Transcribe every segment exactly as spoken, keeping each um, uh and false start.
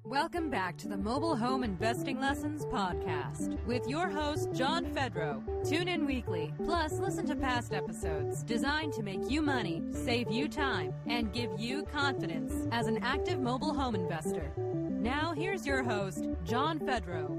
Welcome back to the Mobile Home Investing Lessons podcast with your host, John Fedro. Tune in weekly, plus listen to past episodes designed to make you money, save you time, and give you confidence as an active mobile home investor. Now, here's your host, John Fedro.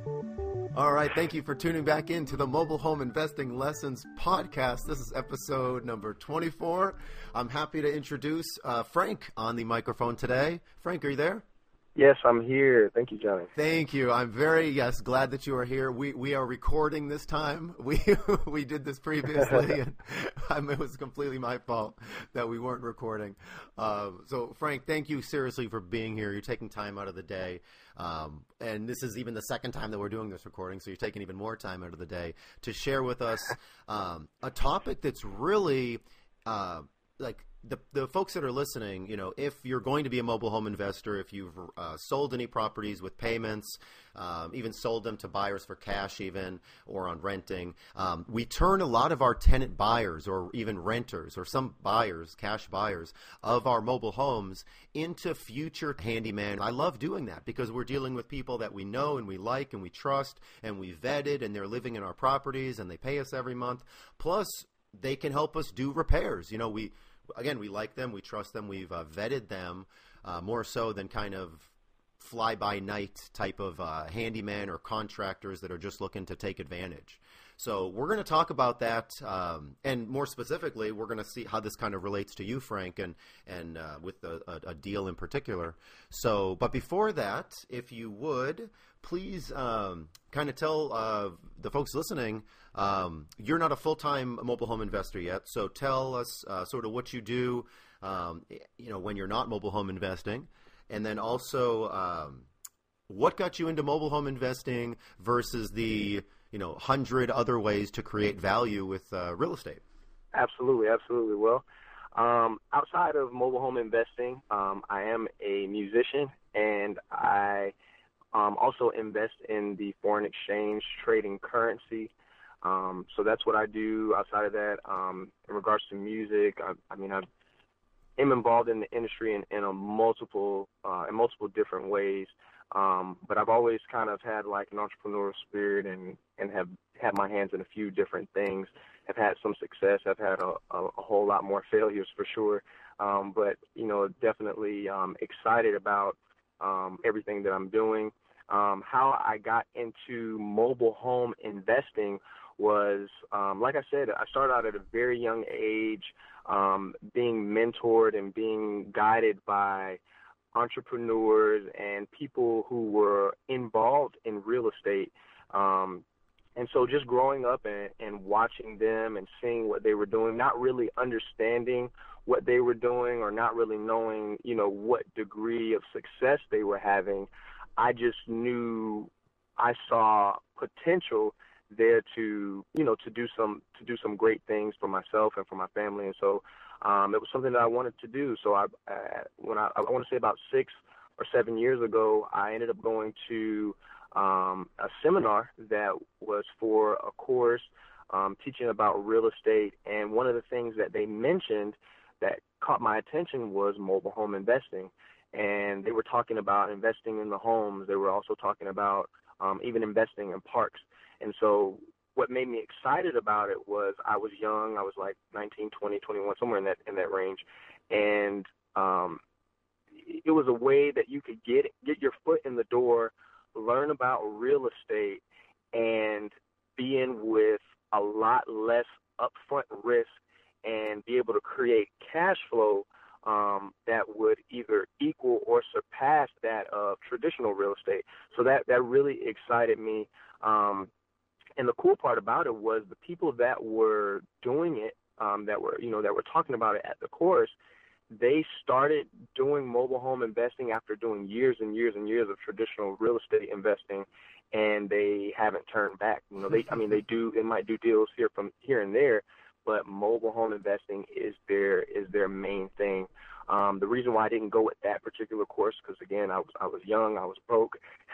All right, thank you for tuning back in to the Mobile Home Investing Lessons podcast. This is episode number twenty-four. I'm happy to introduce uh, Frank on the microphone today. Frank, are you there? Yes, I'm here. Thank you, Johnny. Thank you. I'm very, yes, glad that you are here. We we are recording this time. We we did this previously, and um, it was completely my fault that we weren't recording. Uh, so, Frank, thank you seriously for being here. You're taking time out of the day. Um, and this is even the second time that we're doing this recording, so you're taking even more time out of the day to share with us um, a topic that's really uh, like the the folks that are listening. You know, if you're going to be a mobile home investor, if you've uh, sold any properties with payments, um, even sold them to buyers for cash, even or on renting, um, we turn a lot of our tenant buyers or even renters or some buyers, cash buyers of our mobile homes into future handyman. I love doing that because we're dealing with people that we know and we like and we trust and we vetted, and they're living in our properties and they pay us every month. Plus, they can help us do repairs. You know, we Again, we like them, we trust them, we've uh, vetted them uh, more so than kind of fly-by-night type of uh, handyman or contractors that are just looking to take advantage. So we're going to talk about that, um, and more specifically, we're going to see how this kind of relates to you, Frank, and and uh, with a, a, a deal in particular. So, but before that, if you would, please um, kind of tell uh, the folks listening, um, you're not a full-time mobile home investor yet, so tell us uh, sort of what you do, um, you know, when you're not mobile home investing, and then also um, what got you into mobile home investing versus the you know, hundred other ways to create value with uh, real estate. Absolutely, absolutely. Well, um, outside of mobile home investing, um, I am a musician, and I um, also invest in the foreign exchange trading currency. Um, so that's what I do. Outside of that, um, in regards to music, I, I mean, I am involved in the industry in, in a multiple, uh, in multiple different ways. Um, but I've always kind of had like an entrepreneurial spirit and, and have had my hands in a few different things. Have had some success. I've had a, a, a whole lot more failures for sure. Um, but, you know, definitely um, excited about um, everything that I'm doing. Um, how I got into mobile home investing was, um, like I said, I started out at a very young age, um, being mentored and being guided by entrepreneurs and people who were involved in real estate. Um, and so just growing up and, and watching them and seeing what they were doing, not really understanding what they were doing or not really knowing, you know, what degree of success they were having, I just knew I saw potential there to, you know, to do some, to do some great things for myself and for my family. And so Um, it was something that I wanted to do. So I, uh, when I, I want to say about six or seven years ago, I ended up going to um, a seminar that was for a course um, teaching about real estate. And one of the things that they mentioned that caught my attention was mobile home investing. And they were talking about investing in the homes. They were also talking about um, even investing in parks. And so what made me excited about it was I was young. I was like nineteen, twenty, twenty-one, somewhere in that in that range, and um, it was a way that you could get get your foot in the door, learn about real estate, and be in with a lot less upfront risk, and be able to create cash flow um, that would either equal or surpass that of traditional real estate. So that that really excited me. Um, And the cool part about it was the people that were doing it, um, that were, you know, that were talking about it at the course, they started doing mobile home investing after doing years and years and years of traditional real estate investing, and they haven't turned back. You know, they, I mean, they do, they might do deals here from here and there, but mobile home investing is their is their main thing. Um, the reason why I didn't go with that particular course, because again, I was I was young, I was broke,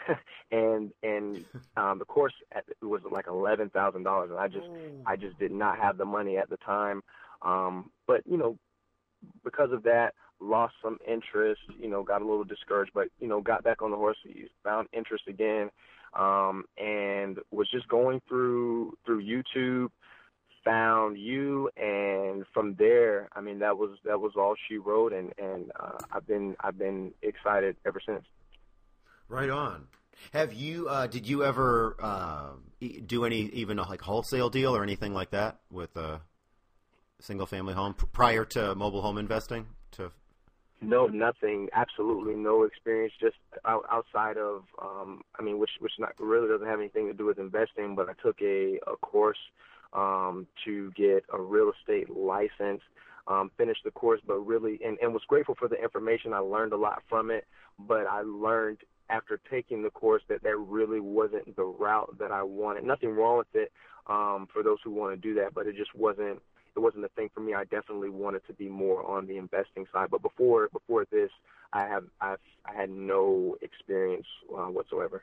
and and um, the course at, was like eleven thousand dollars, and I just oh. I just did not have the money at the time. Um, but you know, because of that, lost some interest, you know, got a little discouraged, but, you know, got back on the horse, found interest again, um, and was just going through through YouTube, found you, and from there, I mean, that was that was all she wrote, and and uh, I've been I've been excited ever since. Right on. Have you uh, did you ever uh, do any even a, like wholesale deal or anything like that with a single family home prior to mobile home investing? To No, nothing. Absolutely no experience. Just out, outside of, um, I mean, which which not really doesn't have anything to do with investing. But I took a, a course um, to get a real estate license. Um, finished the course, but really, and, and was grateful for the information. I learned a lot from it. But I learned after taking the course that that really wasn't the route that I wanted. Nothing wrong with it um, for those who want to do that, but it just wasn't. It wasn't a thing for me. I definitely wanted to be more on the investing side. But before before this, I have I've, I had no experience uh, whatsoever.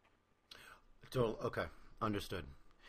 Total. Okay, understood.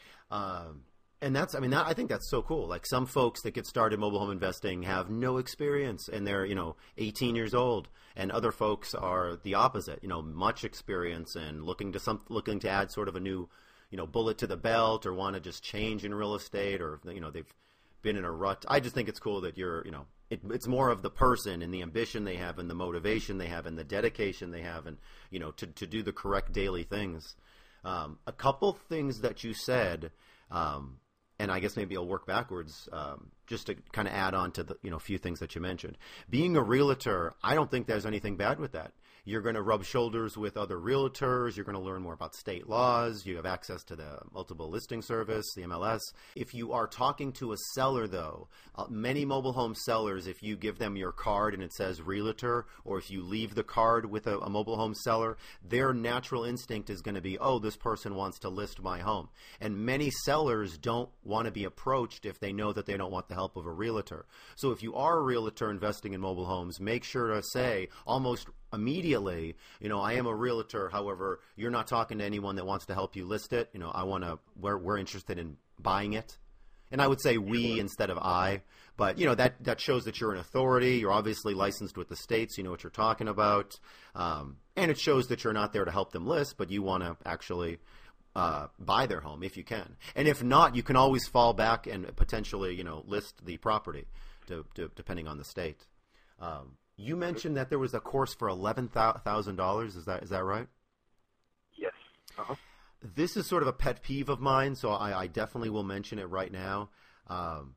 Um, and that's I mean that, I think that's so cool. Like some folks that get started mobile home investing have no experience, and they're you know eighteen years old, and other folks are the opposite. You know, much experience and looking to some looking to add sort of a new you know bullet to the belt, or want to just change in real estate, or you know they've been in a rut. I just think it's cool that you're, you know, it, it's more of the person and the ambition they have and the motivation they have and the dedication they have and, you know, to, to do the correct daily things. Um, a couple things that you said, um, and I guess maybe I'll work backwards um, just to kind of add on to the, you know, few things that you mentioned. Being a realtor, I don't think there's anything bad with that. You're going to rub shoulders with other realtors. You're going to learn more about state laws. You have access to the multiple listing service, the M L S. If you are talking to a seller, though, uh, many mobile home sellers, if you give them your card and it says realtor, or if you leave the card with a, a mobile home seller, their natural instinct is going to be, oh, this person wants to list my home. And many sellers don't want to be approached if they know that they don't want the help of a realtor. So if you are a realtor investing in mobile homes, make sure to say almost immediately, you know, I am a realtor. However, you're not talking to anyone that wants to help you list it. You know, I want to, we're, we're interested in buying it. And I would say we instead of I, but you know, that, that shows that you're an authority. You're obviously licensed with the states. You know what you're talking about. Um, and it shows that you're not there to help them list, but you want to actually uh, buy their home if you can. And if not, you can always fall back and potentially, you know, list the property to, to, depending on the state. Um, You mentioned that there was a course for eleven thousand dollars. Is that is that right? Yes. Uh-huh. This is sort of a pet peeve of mine, so I, I definitely will mention it right now. Um,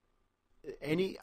any,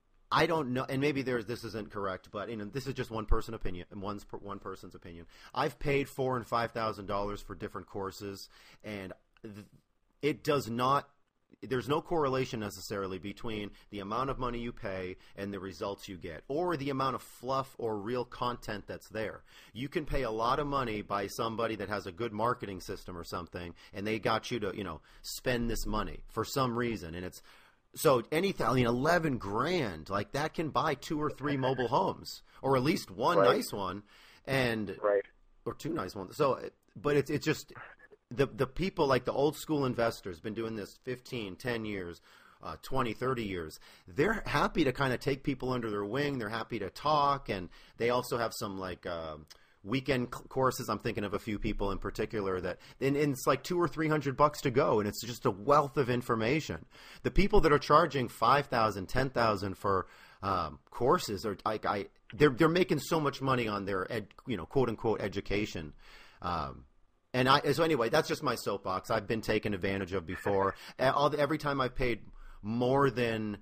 I don't know, and maybe there's this isn't correct, but you know, this is just one person opinion, one's one person's opinion. I've paid four and five thousand dollars for different courses, and th- it does not. There's no correlation necessarily between the amount of money you pay and the results you get, or the amount of fluff or real content that's there. You can pay a lot of money by somebody that has a good marketing system or something, and they got you to, you know, spend this money for some reason. And it's, so anything, I mean, eleven grand, like that can buy two or three mobile homes, or at least one right. nice one, and, right. or two nice ones. So, but it's, it's just, The the people like the old school investors been doing this fifteen, ten years, uh, twenty, thirty years. They're happy to kind of take people under their wing. They're happy to talk. And they also have some like uh, weekend courses. I'm thinking of a few people in particular that, and, and it's like two or three hundred bucks to go. And it's just a wealth of information. The people that are charging five thousand, ten thousand for um, courses are like, I, they're, they're making so much money on their ed, you know, quote unquote education. Um, And I, so anyway, that's just my soapbox. I've been taken advantage of before. All, every time I've paid more than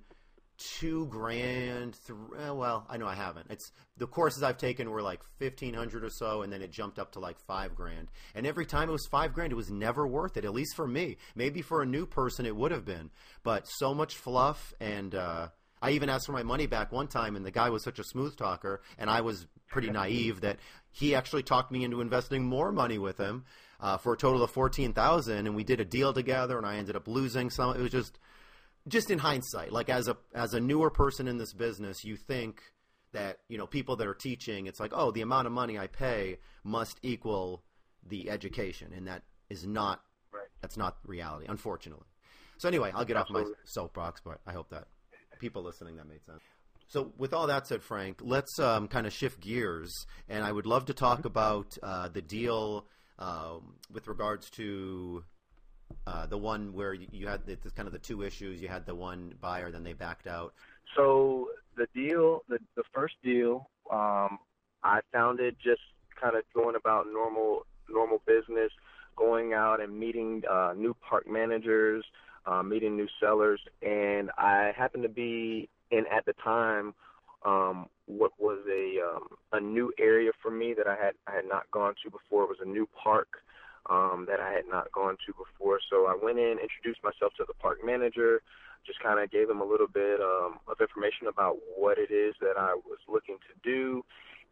two grand, th- well, I know I haven't. It's the courses I've taken were like fifteen hundred or so, and then it jumped up to like five grand. And every time it was five grand, it was never worth it. At least for me. Maybe for a new person, it would have been. But so much fluff, and uh, I even asked for my money back one time, and the guy was such a smooth talker, and I was pretty naive that he actually talked me into investing more money with him uh, for a total of fourteen thousand dollars, and we did a deal together, and I ended up losing some. It was just, just in hindsight, like as a as a newer person in this business, you think that, you know, people that are teaching, it's like, oh, the amount of money I pay must equal the education, and that is not, right. That's not reality, unfortunately. So anyway, I'll get Absolutely. off my soapbox, but I hope that people listening, that made sense. So with all that said, Frank, let's um, kind of shift gears, and I would love to talk about uh, the deal um, with regards to uh, the one where you, you had the, the kind of the two issues. You had the one buyer, then they backed out. So the deal, the, the first deal, um, I found it just kind of going about normal normal business, going out and meeting uh, new park managers, uh, meeting new sellers, and I happened to be in at the time um, what was a um, a new area for me that I had I had not gone to before. It was a new park um, that I had not gone to before. So I went in, introduced myself to the park manager, just kind of gave them a little bit um, of information about what it is that I was looking to do,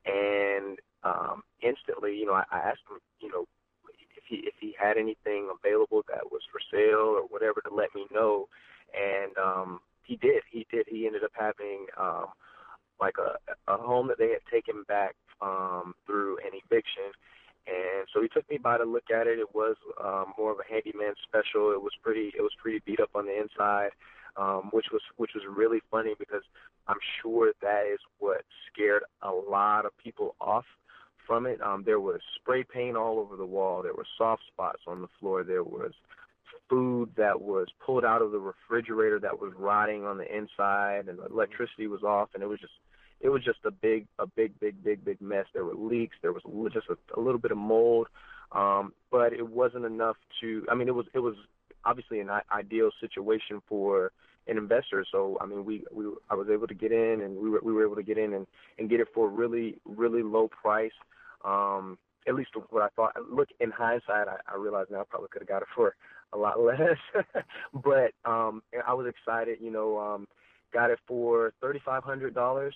and um, instantly, you know, I, I asked him, you know, if he if he had anything available that was for sale or whatever to let me know, and um, he did. He did. He ended up having um, like a, a home that they had taken back um, through an eviction. And so he took me by to look at it. It was um, more of a handyman special. It was pretty. It was pretty beat up on the inside, um, which was which was really funny because I'm sure that is what scared a lot of people off from it. Um, there was spray paint all over the wall. There were soft spots on the floor. There was food that was pulled out of the refrigerator that was rotting on the inside, and the electricity was off, and it was just it was just a big a big big big big mess. There were leaks. There was just a, a little bit of mold, um, but it wasn't enough to. I mean, it was it was obviously an ideal situation for an investor. So I mean, we, we I was able to get in, and we were we were able to get in and, and get it for a really really low price. Um, at least what I thought. Look, in hindsight, I, I realize now I probably could have got it for a lot less, but um, I was excited. You know, um, got it for thirty-five hundred dollars,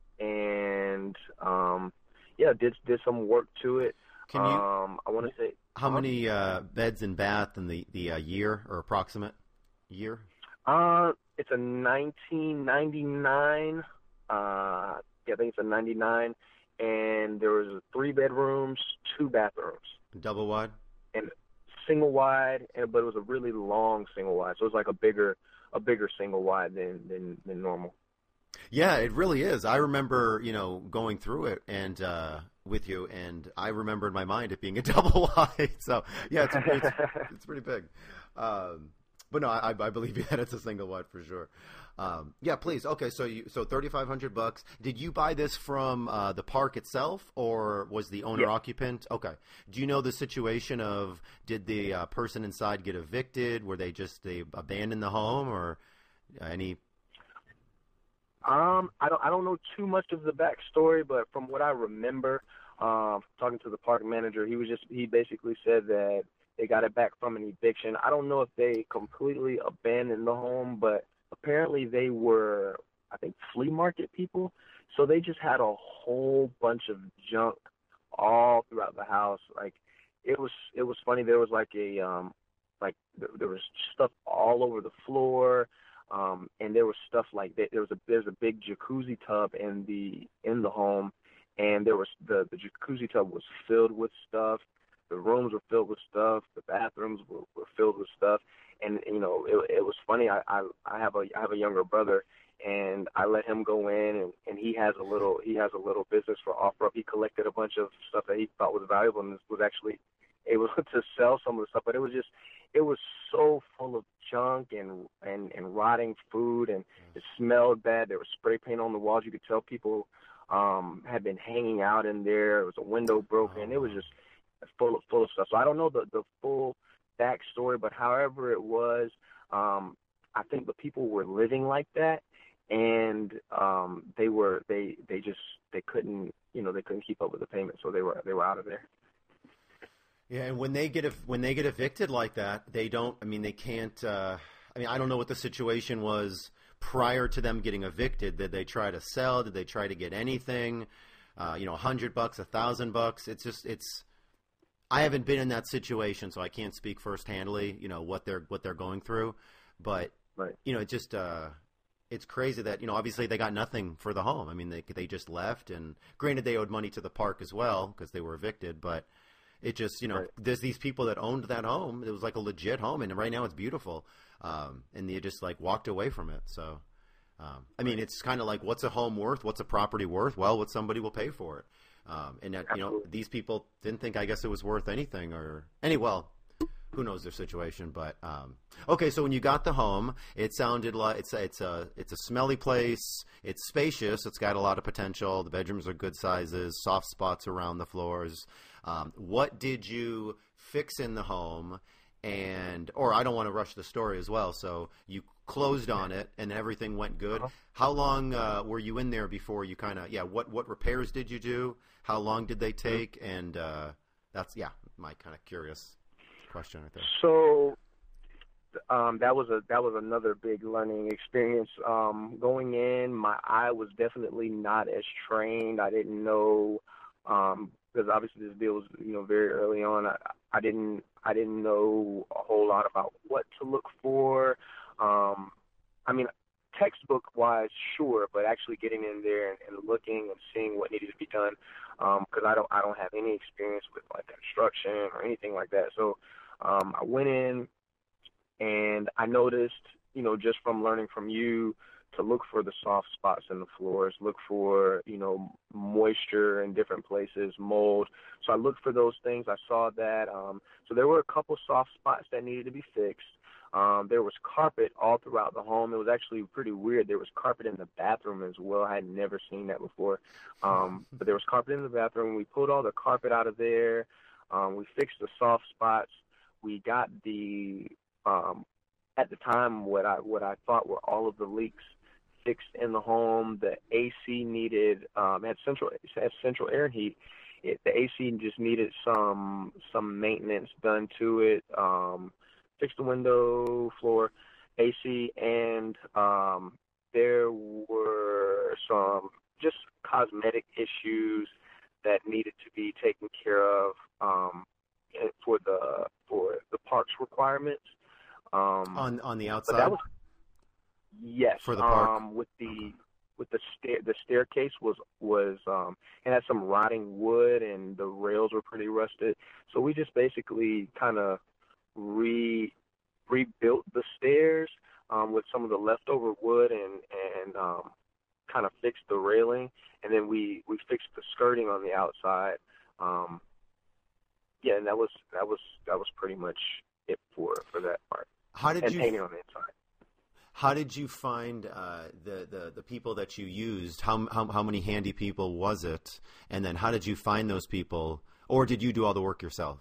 and um, yeah, did did some work to it. Can you? Um, I want to say how many uh, beds and bath in the the uh, year or approximate year? Uh, it's a nineteen ninety-nine. Uh, yeah, I think it's a ninety-nine. And there was three bedrooms, two bathrooms. Double wide? And single wide, and but it was a really long single wide. So it was like a bigger a bigger single wide than, than, than normal. Yeah, it really is. I remember, you know, going through it and uh, with you, and I remember in my mind it being a double wide. So, yeah, it's, it's, it's pretty big. Um, but no, I, I believe you that it's a single wide for sure. Um, yeah, please. Okay, so you so thirty-five hundred bucks. Did you buy this from uh, the park itself, or was the owner yeah. occupant? Okay. Do you know the situation of did the uh, person inside get evicted? Were they just they abandoned the home, or any? Um, I don't I don't know too much of the backstory, but from what I remember, um, talking to the park manager, he was just he basically said that they got it back from an eviction. I don't know if they completely abandoned the home, but apparently they were, I think, flea market people. So they just had a whole bunch of junk all throughout the house. Like it was, it was funny. There was like a, um, like there, there was stuff all over the floor. Um, and there was stuff like that. There was a, there's a big jacuzzi tub in the, in the home. And there was the, the jacuzzi tub was filled with stuff. The rooms were filled with stuff. The bathrooms were, were filled with stuff. And, you know, it, it was funny. I, I, I have a, I have a younger brother, and I let him go in, and, and he has a little, he has a little business for OfferUp. He collected a bunch of stuff that he thought was valuable and was actually able to sell some of the stuff. But it was just, it was so full of junk and, and, and rotting food, and it smelled bad. There was spray paint on the walls. You could tell people um, had been hanging out in there. It was a window broken. It was just full of, full of stuff. So I don't know the, the full backstory, but however it was, um, I think the people were living like that, and um, they were they they just they couldn't you know they couldn't keep up with the payment, so they were they were out of there. Yeah, and when they get when they get evicted like that, they don't. I mean, they can't. Uh, I mean, I don't know what the situation was prior to them getting evicted. Did they try to sell? Did they try to get anything? Uh, you know, a hundred bucks, a thousand bucks. It's just it's. I haven't been in that situation, so I can't speak first-handly, you know, what they're what they're going through. But right. you know, it just uh, it's crazy that you know, obviously they got nothing for the home. I mean, they they just left, and granted, they owed money to the park as well because they were evicted. But it just you know, right. there's these people that owned that home. It was like a legit home, and right now it's beautiful. Um, and they just like walked away from it. So Um, I mean, it's kind of like, what's a home worth? What's a property worth? Well, what somebody will pay for it. Um, and that, you know, these people didn't think, I guess, it was worth anything or any, well, who knows their situation, but, um, okay. So when you got the home, it sounded like it's a, it's a, it's a smelly place. It's spacious. It's got a lot of potential. The bedrooms are good sizes, soft spots around the floors. Um, what did you fix in the home? And, or I don't want to rush the story as well. So you closed on it and everything went good. Uh-huh. How long uh, were you in there before you kind of, yeah, what, what repairs did you do? How long did they take? And uh, that's, yeah, my kind of curious question right there. So um, that was a, that was another big learning experience. Um, going in, my eye was definitely not as trained. I didn't know, um, because obviously this deal was, you know, very early on. I, I didn't, I didn't know a whole lot about what to look for. Um, I mean, textbook-wise, sure, but actually getting in there and, and looking and seeing what needed to be done, because um, I don't, I don't have any experience with like construction or anything like that. So um, I went in, and I noticed, you know, just from learning from you, to look for the soft spots in the floors, look for, you know, moisture in different places, mold. So I looked for those things. I saw that. Um, so there were a couple soft spots that needed to be fixed. Um, there was carpet all throughout the home. It was actually pretty weird. There was carpet in the bathroom as well. I had never seen that before. Um, but there was carpet in the bathroom. We pulled all the carpet out of there. Um, we fixed the soft spots. We got the, um, at the time, what I what I thought were all of the leaks fixed in the home. The A C needed, um, had central it had central air and heat. It, the A C just needed some some maintenance done to it. Um, fixed the window, floor, A C, and um, there were some just cosmetic issues that needed to be taken care of um, for the for the park's requirements. Um, on on the outside. That was, yes, for the park. Um, with the with the stair the staircase was was um, it had some rotting wood and the rails were pretty rusted. So we just basically kind of re rebuilt the stairs um, with some of the leftover wood and and um, kind of fixed the railing, and then we, we fixed the skirting on the outside. Um, yeah, and that was that was that was pretty much it for for that part. How did and you painting on the inside? How did you find uh, the, the the people that you used? How, how how many handy people was it? And then how did you find those people, or did you do all the work yourself?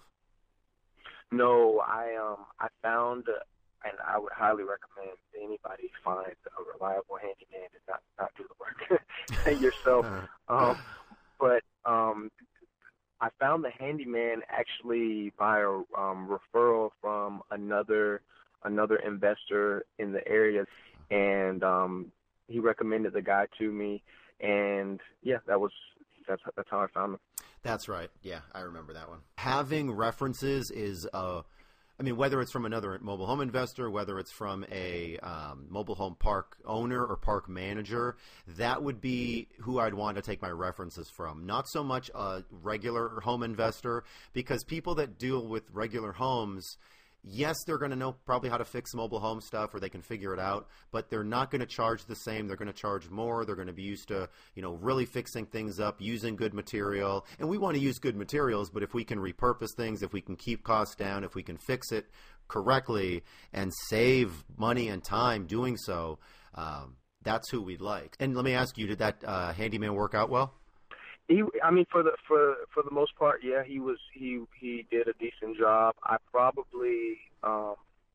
No, I um I found, uh, and I would highly recommend anybody find a reliable handyman and not not do the work yourself. um, but um, I found the handyman actually by a um, referral from another. another investor in the area, and um, he recommended the guy to me, and yeah, that was that's that's how I found him. That's right. Yeah, I remember that one. Having references is, uh, I mean, whether it's from another mobile home investor, whether it's from a um, mobile home park owner or park manager, that would be who I'd want to take my references from. Not so much a regular home investor, because people that deal with regular homes, yes, they're going to know probably how to fix mobile home stuff, or they can figure it out, but they're not going to charge the same. They're going to charge more. They're going to be used to, you know, really fixing things up, using good material. And we want to use good materials, but if we can repurpose things, if we can keep costs down, if we can fix it correctly and save money and time doing so, um, that's who we'd like. And let me ask you, did that uh, handyman work out well? He, I mean, for the for for the most part, yeah, he was he he did a decent job. I probably um,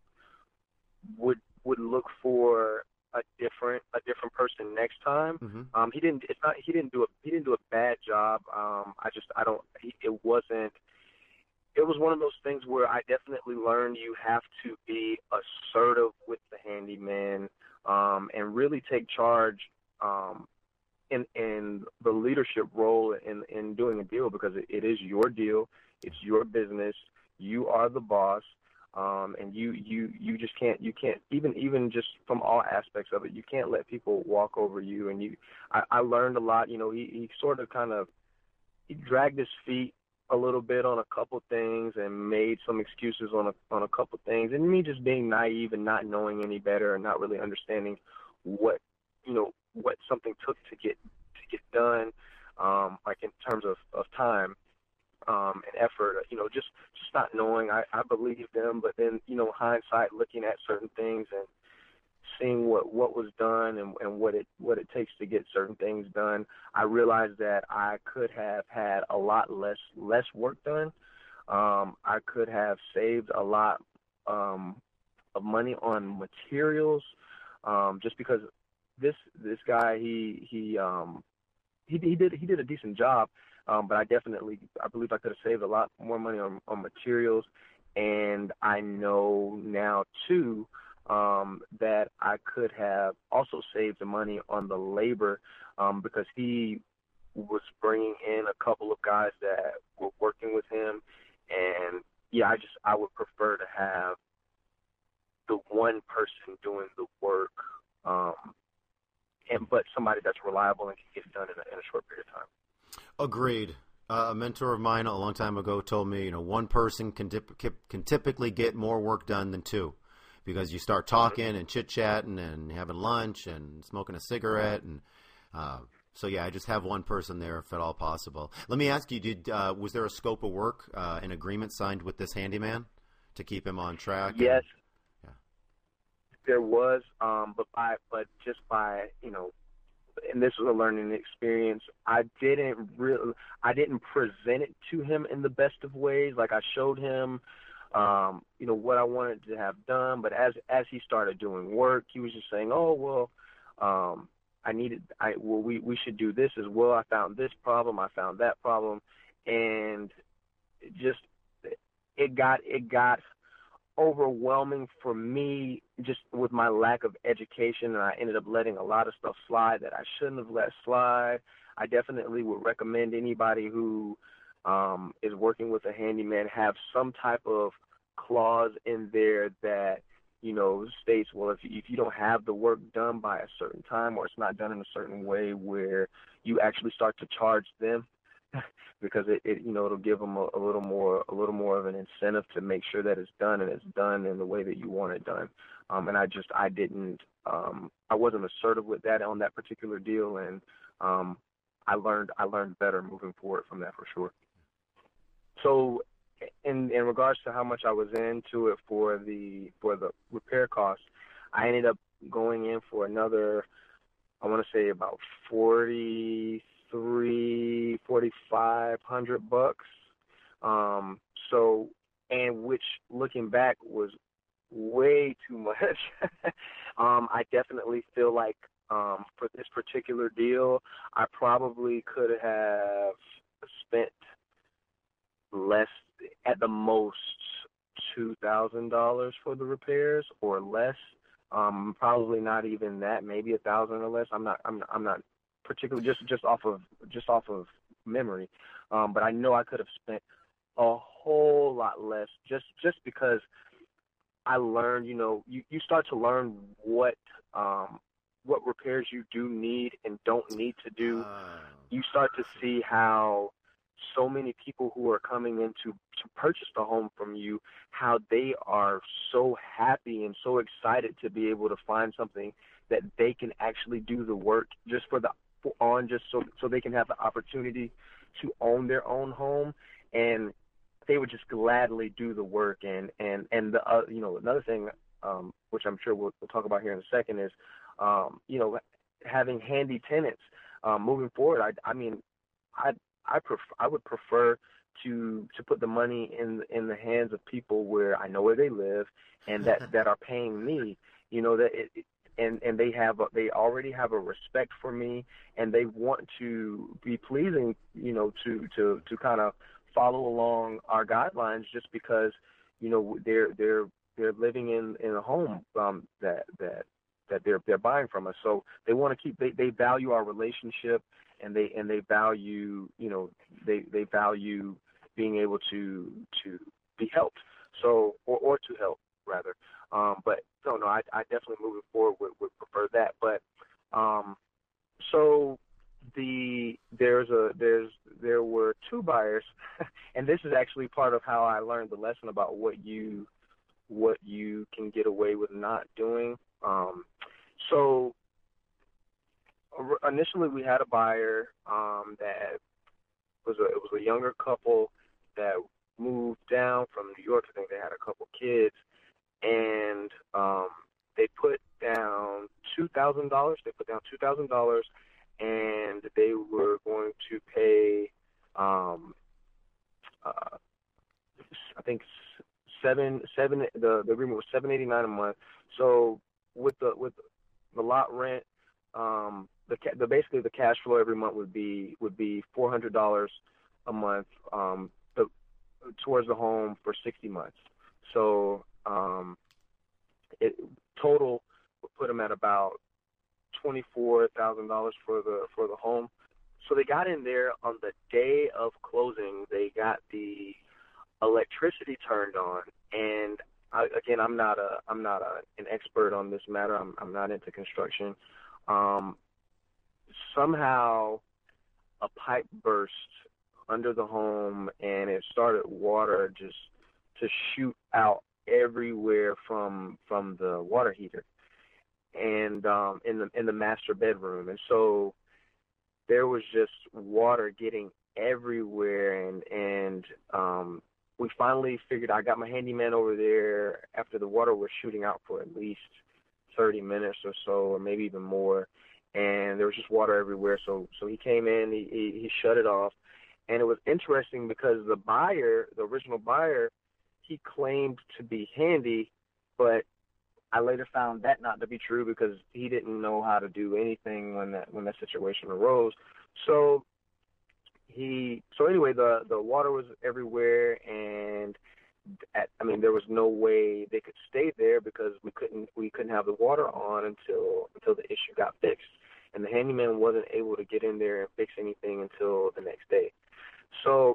would would look for a different a different person next time. Mm-hmm. Um, he didn't. It's not. He didn't do a he didn't do a bad job. Um, I just I don't. He, it wasn't. It was one of those things where I definitely learned you have to be assertive with the handyman um, and really take charge. Um, In, in the leadership role in, in doing a deal, because it, it is your deal, it's your business, you are the boss, um, and you, you, you just can't you can't even even just from all aspects of it, you can't let people walk over you. And you, I, I learned a lot. You know, he, he sort of kind of he dragged his feet a little bit on a couple things and made some excuses on a on a couple things, and me just being naive and not knowing any better and not really understanding what you know, what something took to get to get done, um, like in terms of, of time um, and effort. You know, just just not knowing. I, I believed them, but then, you know, hindsight, looking at certain things and seeing what, what was done and, and what it what it takes to get certain things done, I realized that I could have had a lot less less work done. Um, I could have saved a lot um, of money on materials, um, just because this this guy he he um, he, he did he did a decent job, um, but I definitely I believe I could have saved a lot more money on, on materials, and I know now too. Um, that I could have also saved the money on the labor, um, because he was bringing in a couple of guys that were working with him, and yeah, I just I would prefer to have the one person doing the work, um, and but somebody that's reliable and can get it done in a, in a short period of time. Agreed. Uh, a mentor of mine a long time ago told me, you know, one person can dip, can typically get more work done than two. Because you start talking and chit-chatting and having lunch and smoking a cigarette. And uh, so, yeah, I just have one person there if at all possible. Let me ask you, did uh, was there a scope of work, uh, an agreement signed with this handyman to keep him on track? Yes, and, yeah. There was, um, but by, but just by, you know, and this was a learning experience, I didn't really, I didn't present it to him in the best of ways. Like, I showed him Um, you know, what I wanted to have done, but as as he started doing work, he was just saying, "Oh, well, um, I needed, I well, we we should do this as well. I found this problem, I found that problem," and it just it got it got overwhelming for me, just with my lack of education, and I ended up letting a lot of stuff slide that I shouldn't have let slide. I definitely would recommend anybody who Um, is working with a handyman have some type of clause in there that, you know, states, well, if, if you don't have the work done by a certain time, or it's not done in a certain way, where you actually start to charge them, because it, it you know, it'll give them a, a little more a little more of an incentive to make sure that it's done, and it's done in the way that you want it done. Um, and I just I didn't um, I wasn't assertive with that on that particular deal, and um, I learned I learned better moving forward from that for sure. So, in in regards to how much I was into it for the for the repair costs, I ended up going in for another, I want to say about forty three, forty five hundred bucks. Um, so, and which, looking back, was way too much. um, I definitely feel like um, for this particular deal, I probably could have spent less, at the most two thousand dollars for the repairs or less. Um, probably not even that, maybe a thousand or less. I'm not, I'm, I'm not particularly just, just off of, just off of memory. Um, but I know I could have spent a whole lot less, just, just because I learned, you know, you, you start to learn what, um, what repairs you do need and don't need to do. Uh, you start to see how so many people who are coming in to, to purchase the home from you, how they are so happy and so excited to be able to find something that they can actually do the work just for the on just so so they can have the opportunity to own their own home, and they would just gladly do the work. And and and the uh, you know, another thing, um, which I'm sure we'll, we'll talk about here in a second, is um, you know, having handy tenants. Um, moving forward, I I mean, I I prefer, I would prefer to to put the money in in the hands of people where I know where they live and that, that are paying me. You know, that it, and and they have a, they already have a respect for me, and they want to be pleasing. You know, to to to kind of follow along our guidelines, just because, you know, they're they're they're living in in a home um, that that that they're they're buying from us. So they want to keep they, they value our relationship. And they and they value, you know, they, they value being able to to be helped, so or, or to help rather. Um, but no, no, I, I definitely moving forward would, would prefer that. But um, so the there's a there's there were two buyers, and this is actually part of how I learned the lesson about what you what you can get away with not doing. Um, so. initially we had a buyer um, that was a, it was a younger couple that moved down from New York. I think they had a couple kids, and um, they put down two thousand dollars. They put down two thousand dollars, and they were going to pay, um, uh, I think seven seven. The, the agreement was seven eighty nine a month. So with the with the lot rent, um, the the basically the cash flow every month would be would be four hundred dollars a month, um, the, towards the home for sixty months. So um, it total would put them at about twenty four thousand dollars for the for the home. So they got in there on the day of closing. They got the electricity turned on, and I, again, I'm not a I'm not a, an expert on this matter. I'm I'm not into construction. Um, somehow, a pipe burst under the home, and it started water just to shoot out everywhere from from the water heater, and um, in the in the master bedroom, and so there was just water getting everywhere, and and um, we finally figured. I got my handyman over there after the water was shooting out for at least thirty minutes or so, or maybe even more, and there was just water everywhere. So so he came in, he he, he shut it off, and it was interesting because the buyer, the original buyer, he claimed to be handy, but I later found that not to be true because he didn't know how to do anything when that when that situation arose. So he so anyway, the the water was everywhere, and at, I mean there was no way they could stay there because we couldn't we couldn't have the water on until until the issue got fixed, and the handyman wasn't able to get in there and fix anything until the next day. So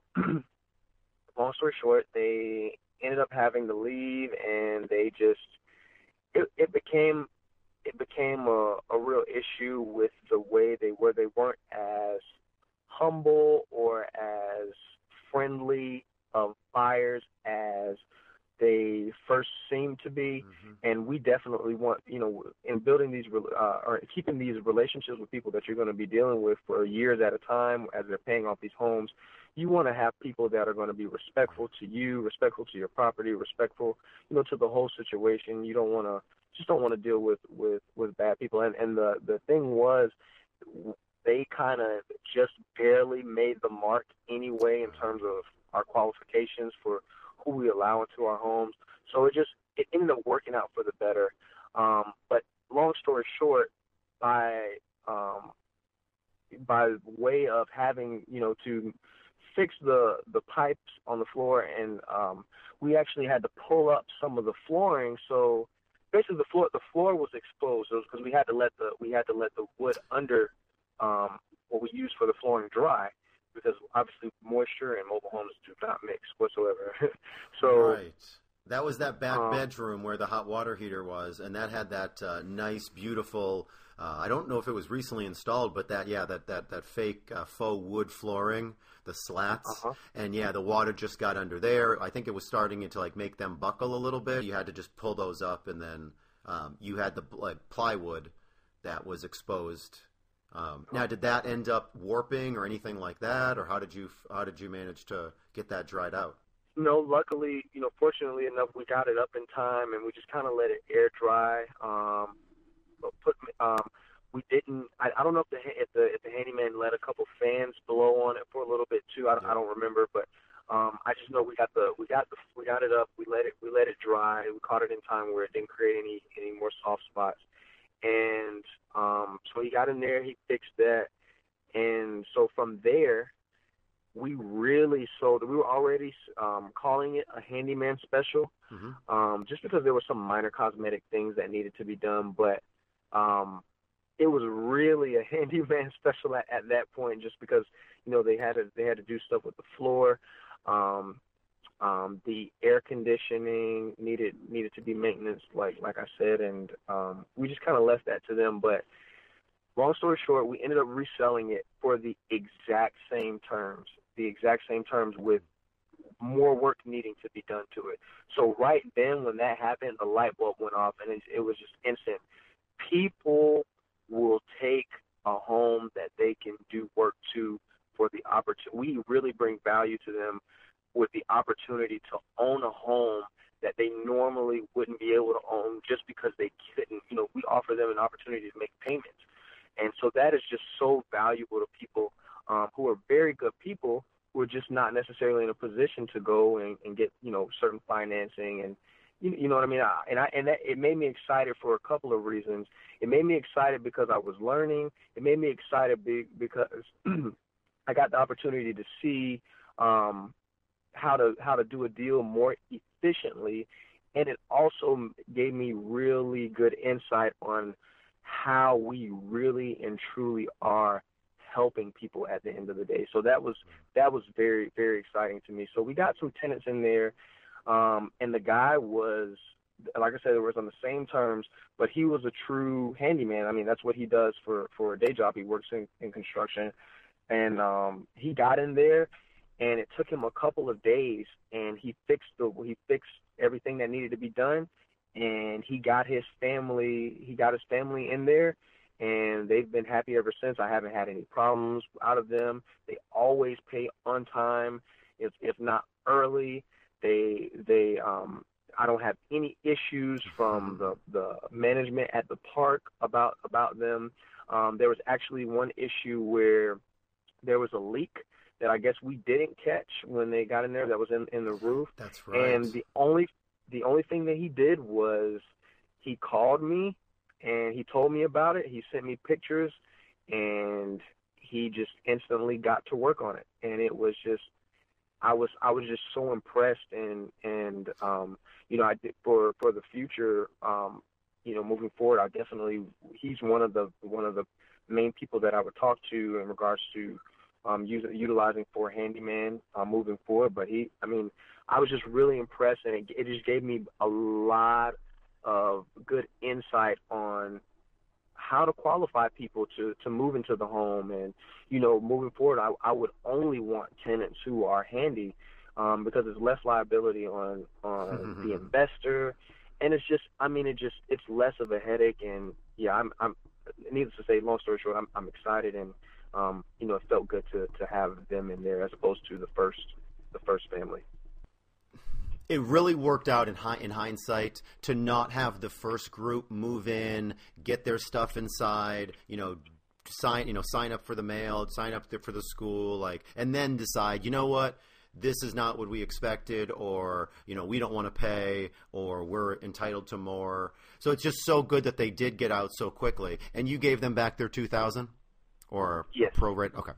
long story short, they ended up having to leave, and they just it, it became it became a, a real issue with the way they were. They weren't as humble or as friendly of buyers as they first seemed to be. Mm-hmm. And we definitely want, you know, in building these uh, or keeping these relationships with people that you're going to be dealing with for years at a time as they're paying off these homes, you want to have people that are going to be respectful to you, respectful to your property, respectful, you know, to the whole situation. You don't want to just don't want to deal with, with, with bad people. And and the, the thing was, they kind of just barely made the mark anyway in terms of our qualifications for who we allow into our homes. So it just it ended up working out for the better. Um, but long story short, by um, by way of having, you know, to fix the, the pipes on the floor, and um, we actually had to pull up some of the flooring. So basically, the floor the floor was exposed because we had to let the we had to let the wood under um, what we use for the flooring dry, because obviously moisture and mobile homes do not mix whatsoever. So right. That was that back um, bedroom where the hot water heater was, and that had that uh, nice, beautiful. Uh, I don't know if it was recently installed, but that yeah, that that that fake uh, faux wood flooring, the slats, uh-huh. and yeah, the water just got under there. I think it was starting to like make them buckle a little bit. You had to just pull those up, and then um, you had the like plywood that was exposed. Um, now, did that end up warping or anything like that, or how did you how did you manage to get that dried out? No, luckily, you know, fortunately enough, we got it up in time, and we just kind of let it air dry. Um, put um, we didn't. I, I don't know if the if the if the handyman let a couple fans blow on it for a little bit too. I, yeah. I don't remember, but um, I just know we got the we got the we got it up. We let it we let it dry. We caught it in time where it didn't create any any more soft spots. And um, so he got in there, he fixed that, and so from there, we really sold it. We were already um, calling it a handyman special, mm-hmm. um, just because there were some minor cosmetic things that needed to be done, but um, it was really a handyman special at, at that point, just because, you know, they had to they had to do stuff with the floor. Um, Um, the air conditioning needed needed to be maintenance, like like I said, and um, we just kind of left that to them. But long story short, we ended up reselling it for the exact same terms, the exact same terms with more work needing to be done to it. So right then, when that happened, the light bulb went off, and it, it was just instant. People will take a home that they can do work to for the opportunity. We really bring value to them with the opportunity to own a home that they normally wouldn't be able to own just because they couldn't. You know, we offer them an opportunity to make payments. And so that is just so valuable to people um, who are very good people who are just not necessarily in a position to go and, and get, you know, certain financing. And, you, you know what I mean? I, and I, and that, it made me excited for a couple of reasons. It made me excited because I was learning. It made me excited be, because I got the opportunity to see um, how to how to do a deal more efficiently. And it also gave me really good insight on how we really and truly are helping people at the end of the day. So that was that was very, very exciting to me. So we got some tenants in there, um, and the guy was, like I said, it was on the same terms, but he was a true handyman. I mean, that's what he does for, for a day job. He works in, in construction, and um, he got in there, and it took him a couple of days, and he fixed the he fixed everything that needed to be done. And he got his family, he got his family in there, and they've been happy ever since. I haven't had any problems out of them. They always pay on time, if if not early. They they um I don't have any issues from the, the management at the park about about them. Um, there was actually one issue where there was a leak that I guess we didn't catch when they got in there. That was in, in the roof. That's right. And the only The only thing that he did was he called me and he told me about it. He sent me pictures, and he just instantly got to work on it. And it was just, I was I was just so impressed. And and um, you know, I did, for for the future, um, you know, moving forward, I definitely he's one of the one of the main people that I would talk to in regards to um, using utilizing for handyman uh, moving forward. But he, I mean. I was just really impressed, and it, it just gave me a lot of good insight on how to qualify people to, to move into the home. And, you know, moving forward, I, I would only want tenants who are handy um, because there's less liability on, on the investor. And it's just, I mean, it just, it's less of a headache. And, yeah, I'm, I'm needless to say, long story short, I'm, I'm excited. And, um, you know, it felt good to, to have them in there as opposed to the first, the first family. It really worked out in, hi- in hindsight to not have the first group move in, get their stuff inside, you know, sign, you know, sign up for the mail, sign up for the school, like, and then decide, you know what, this is not what we expected, or, you know, we don't want to pay, or we're entitled to more. So it's just so good that they did get out so quickly. And you gave them back their two thousand or yes. pro rate? Okay.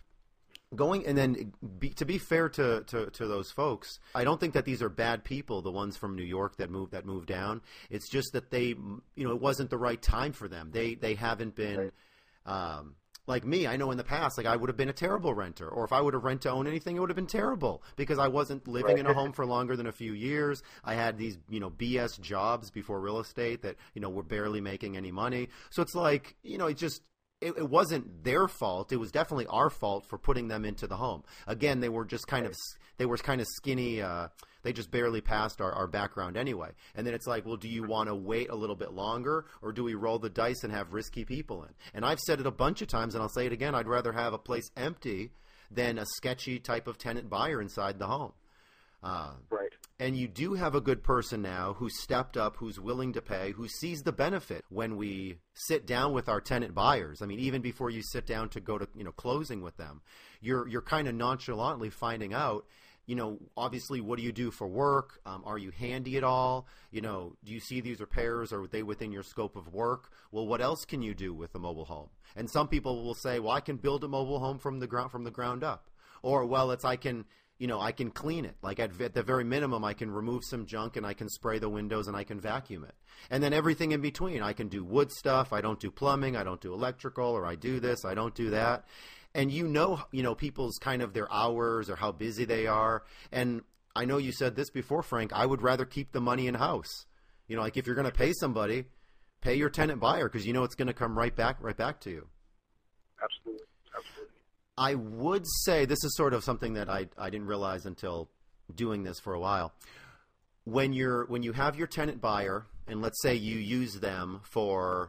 Going and then be, to be fair to, to, to those folks, I don't think that these are bad people, the ones from New York that moved that moved down. It's just that they, you know, it wasn't the right time for them. They they haven't been um, like me. I know in the past, like I would have been a terrible renter, or if I would have rent to own anything, it would have been terrible because I wasn't living right. in a home for longer than a few years. I had these, you know, B S jobs before real estate that, you know, were barely making any money. So it's like, you know, it just. It, it wasn't their fault. It was definitely our fault for putting them into the home. Again, they were just kind of they were kind of skinny. Uh, they just barely passed our, our background anyway. And then it's like, well, do you want to wait a little bit longer, or do we roll the dice and have risky people in? And I've said it a bunch of times, and I'll say it again. I'd rather have a place empty than a sketchy type of tenant buyer inside the home. Uh, right. And you do have a good person now who stepped up, who's willing to pay, who sees the benefit when we sit down with our tenant buyers. I mean, even before you sit down to go to, you know, closing with them, you're you're kind of nonchalantly finding out, you know, obviously, what do you do for work? Um, are you handy at all? You know, do you see these repairs? Are they within your scope of work? Well, what else can you do with a mobile home? And some people will say, well, I can build a mobile home from the ground from the ground up, or well, it's I can. You know, I can clean it. Like at, at the very minimum, I can remove some junk and I can spray the windows and I can vacuum it. And then everything in between. I can do wood stuff. I don't do plumbing. I don't do electrical, or I do this. I don't do that. And you know, you know, people's kind of their hours or how busy they are. And I know you said this before, Frank, I would rather keep the money in house. You know, like if you're going to pay somebody, pay your tenant buyer because you know it's going to come right back, right back to you. Absolutely. Absolutely. I would say this is sort of something that I I didn't realize until doing this for a while. When you're when you have your tenant buyer, and let's say you use them for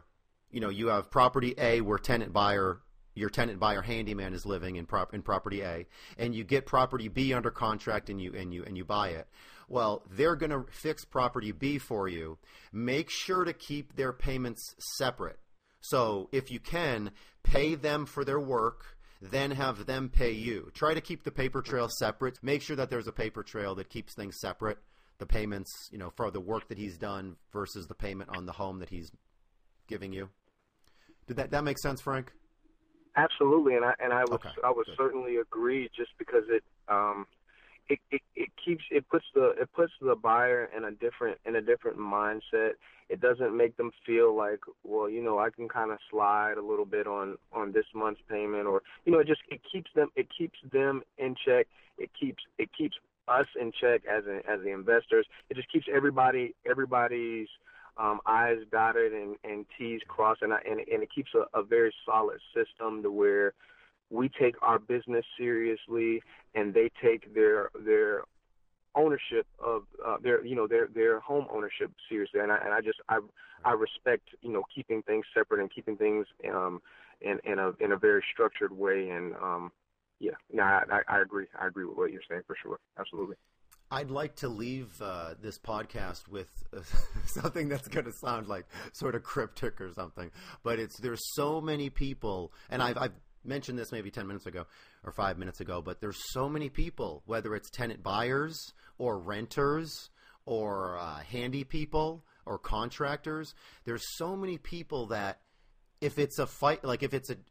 you know, you have property A where tenant buyer, your tenant buyer handyman is living in prop in property A, and you get property B under contract and you and you and you buy it. Well, they're going to fix property B for you. Make sure to keep their payments separate. So if you can, pay them for their work, then have them pay you. Try to keep the paper trail separate. Make sure that there's a paper trail that keeps things separate. The payments, you know, for the work that he's done versus the payment on the home that he's giving you. Did that that make sense, Frank? Absolutely, and I and I would Okay, I would good. certainly agree, just because it um it, it it keeps it puts the it puts the buyer in a different in a different mindset. It doesn't make them feel like, well, you know, I can kind of slide a little bit on on this month's payment, or you know, it just it keeps them it keeps them in check. It keeps it keeps us in check as a, as the investors. It just keeps everybody everybody's um, I's dotted and, and T's crossed, and, I, and, and it keeps a, a very solid system to where we take our business seriously, and they take their their ownership of uh, their you know their their home ownership seriously. And I and I just I I respect you know keeping things separate and keeping things um in in a in a very structured way. And um yeah, no, I, I I agree. I agree with what you're saying for sure. Absolutely. I'd like to leave uh, this podcast with uh, something that's going to sound like sort of cryptic or something, but it's there's so many people, and I've, I've mentioned this maybe ten minutes ago or five minutes ago, but there's so many people, whether it's tenant buyers or renters or uh, handy people or contractors, there's so many people that if it's a fight, like if it's a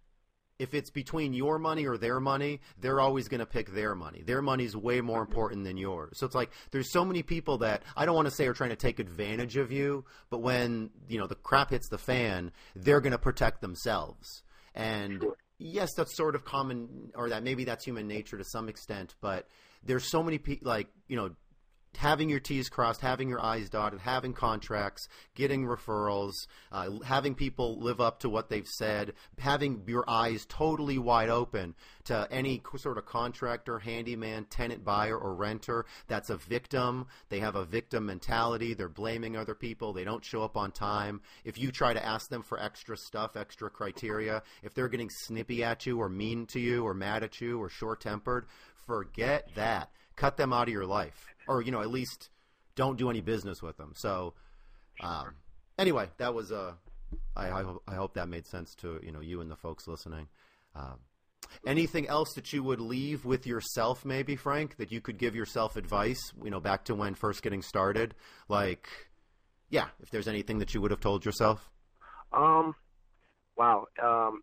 If it's between your money or their money, they're always going to pick their money. Their money's way more important than yours. So it's like there's so many people that I don't want to say are trying to take advantage of you, but when, you know, the crap hits the fan, they're going to protect themselves. And Sure. yes, that's sort of common, or that maybe that's human nature to some extent, but there's so many people, like, you know, having your T's crossed, having your I's dotted, having contracts, getting referrals, uh, having people live up to what they've said, having your eyes totally wide open to any sort of contractor, handyman, tenant buyer, or renter that's a victim. They have a victim mentality. They're blaming other people. They don't show up on time. If you try to ask them for extra stuff, extra criteria, if they're getting snippy at you or mean to you or mad at you or short-tempered, forget that. Cut them out of your life. Or, you know, at least don't do any business with them. So, um, anyway, that was uh, I, I, hope, I hope that made sense to, you know, you and the folks listening. Um, anything else that you would leave with yourself, maybe, Frank, that you could give yourself advice, you know, back to when first getting started? Like, yeah, if there's anything that you would have told yourself? Um, wow. Um,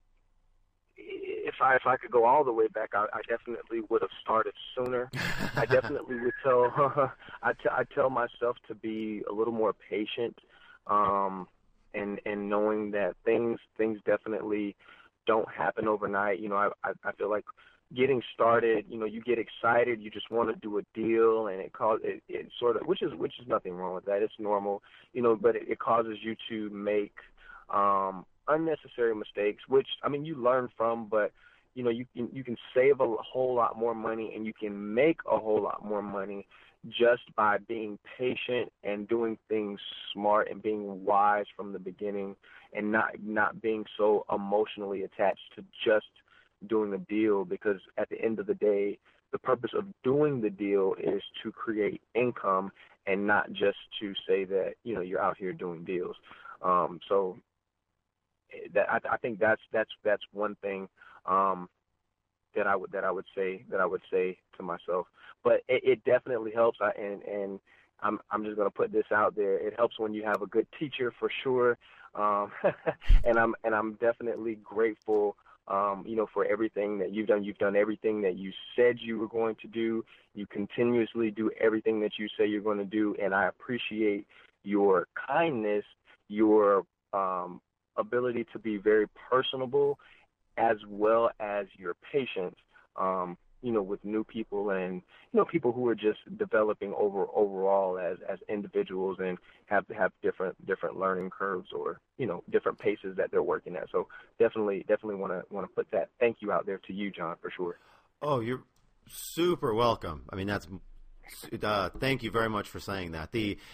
If I if I could go all the way back, I, I definitely would have started sooner. I definitely would tell I, t- I tell myself to be a little more patient, um, and and knowing that things things definitely don't happen overnight. You know, I I, I feel like getting started, you know, you get excited, you just want to do a deal, and it cause it, it sort of which is which is nothing wrong with that. It's normal, you know, but it, it causes you to make um, unnecessary mistakes, which, I mean, you learn from, but, you know, you can, you can save a whole lot more money, and you can make a whole lot more money just by being patient and doing things smart and being wise from the beginning, and not, not being so emotionally attached to just doing a deal, because at the end of the day, the purpose of doing the deal is to create income and not just to say that, you know, you're out here doing deals. Um, so, That I, I think that's that's that's one thing um, that I would that I would say that I would say to myself. But it, it definitely helps. I, and and I'm I'm just gonna put this out there. It helps when you have a good teacher, for sure. Um, and I'm and I'm definitely grateful. Um, you know, for everything that you've done. You've done everything that you said you were going to do. You continuously do everything that you say you're going to do, and I appreciate your kindness, your um, ability to be very personable, as well as your patience, um, you know, with new people and, you know, people who are just developing over overall as, as individuals and have have different different learning curves, or, you know, different paces that they're working at. So definitely, definitely want to want to put that thank you out there to you, John, for sure. Oh, you're super welcome. I mean, that's uh, thank you very much for saying that. The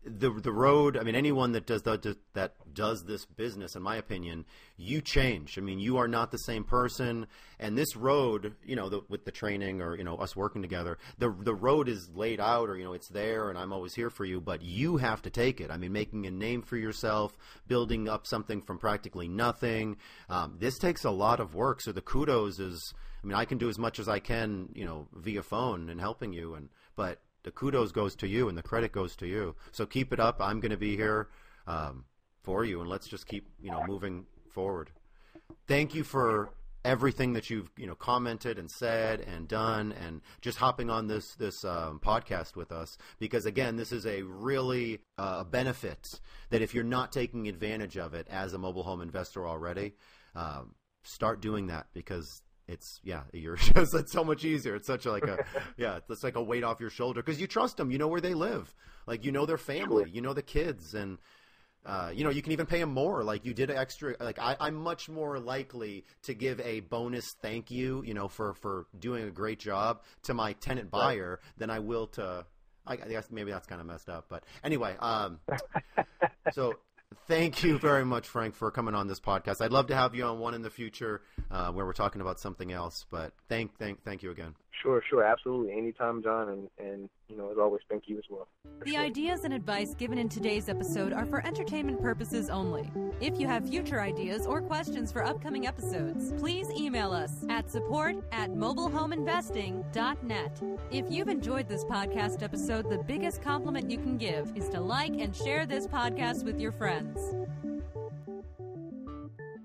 the the road, I mean, anyone that does the, that does this business, in my opinion, you change. I mean, you are not the same person. And this road, you know, the, with the training or, you know, us working together, the the road is laid out, or, you know, it's there and I'm always here for you, but you have to take it. I mean, making a name for yourself, building up something from practically nothing. Um, this takes a lot of work. So the kudos is, I mean, I can do as much as I can, you know, via phone and helping you, and but the kudos goes to you and the credit goes to you. So keep it up. I'm going to be here um, for you, and let's just keep, you know, moving forward. Thank you for everything that you've, you know, commented and said and done, and just hopping on this this um, podcast with us, because again, this is a really uh, benefit that if you're not taking advantage of it as a mobile home investor already, um, start doing that, because it's, yeah, you're just, it's so much easier. It's such a, like a, yeah, it's like a weight off your shoulder, because you trust them. You know where they live. Like, you know their family, you know the kids, and, uh, you know, you can even pay them more. Like, you did extra, like, I, I'm much more likely to give a bonus thank you, you know, for, for doing a great job to my tenant buyer right. than I will to, I guess maybe that's kind of messed up. But anyway, um, so thank you very much, Frank, for coming on this podcast. I'd love to have you on one in the future uh, where we're talking about something else. But thank, thank, thank you again. Sure, sure, absolutely, anytime, John, and and you know, as always, thank you as well. The sure. ideas and advice given in today's episode are for entertainment purposes only. If you have future ideas or questions for upcoming episodes, please email us at support at mobile home investing dot net. If you've enjoyed this podcast episode, the biggest compliment you can give is to like and share this podcast with your friends.